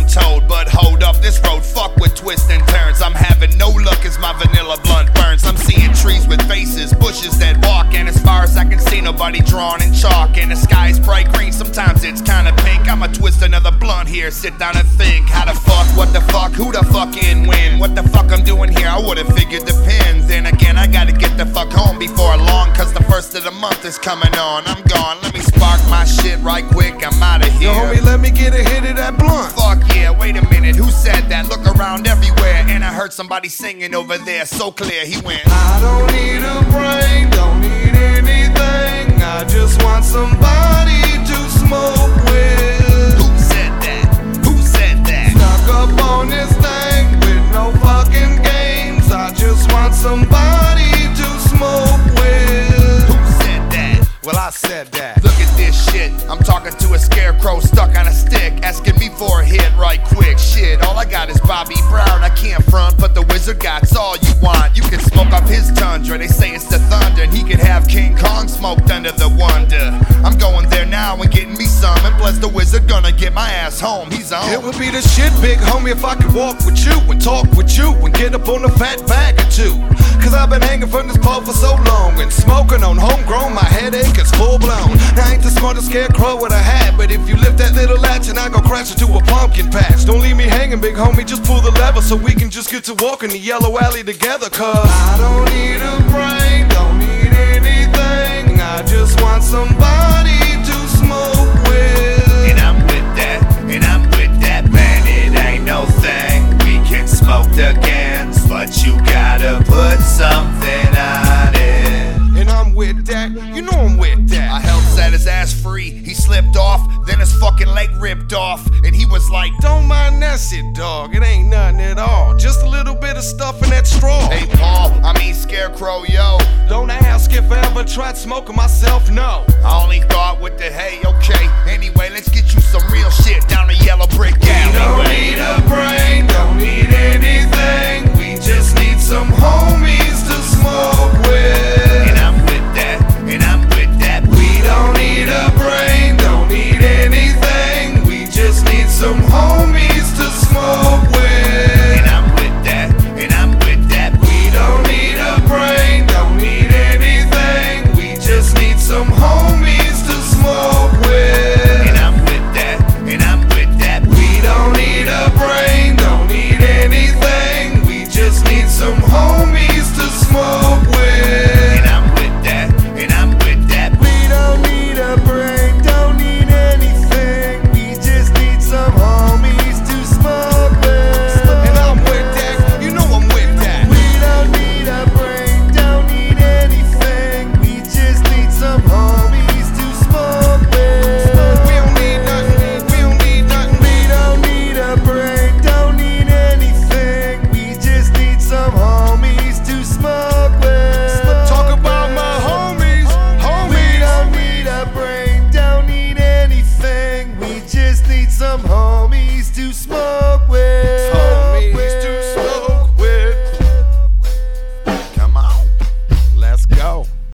told. But hold up, this road fuck with twists and turns. I'm having no luck as my vanilla blunt burns. I'm seeing trees with faces, bushes that walk, and as far as I can see, nobody drawn in chalk. And the sky's bright green, sometimes it's kinda pink. I'ma twist another blunt here, sit down and think. How the fuck, what the fuck, who the fuck in when? What the fuck I'm doing here, I would've figured depends. Then again, I gotta get the fuck home before long, cause the first of the month is coming on. I'm gone, let me spark my shit right quick, I'm outta here. Yo, homie, let me get a hit of that blunt. Fuck yeah, wait a minute, who said that? Look around everywhere, and I heard somebody singing over there, so clear, he went, I don't need a brain, don't need anything, I just want somebody to smoke with. Who said that? Who said that? Stuck up on this thing with no fucking games, I just want somebody to smoke with. Who said that? Well, I said that. Look at this shit, I'm talking to a scarecrow stuck on a stick, asking me for a hit right quick. Shit, all I got is Bobby Brown, I can't front, but the wizard got's all you want. You can smoke off his tundra, they say it's the thunder, and he could have King Kong smoked under the wonder. I'm going there now and getting me some, and bless the wizard gonna get my ass home, he's on. It would be the shit, big homie, if I could walk with you and talk with you and get up on a fat bag or two. Cause I've been hanging from this pole for so long and smoking on homegrown, my headache is full blown. I ain't the smartest scarecrow with a hat, but if you lift that little latch and I go crash into a pumpkin patch, don't leave me hanging, big homie, just pull the lever so we can just get to walking the yellow alley together. Cause I don't need a brain, don't need anything, I just want somebody to smoke with. And I'm with that, and I'm with that, man, it ain't no thing. We can smoke the cans, but you gotta put something on it. And I'm with that, you know I'm with that. I helped set his ass free, he slipped off, then his fucking leg ripped off, and he was like, don't mind that shit, dog, it ain't nothing at all, just a little bit of stuff in that straw. hey Paul, I mean Scarecrow, yo. Don't ask if I ever tried smoking myself, no. I only thought with the hey, okay. Anyway, let's get you some real shit down the Yellow Brick Alley.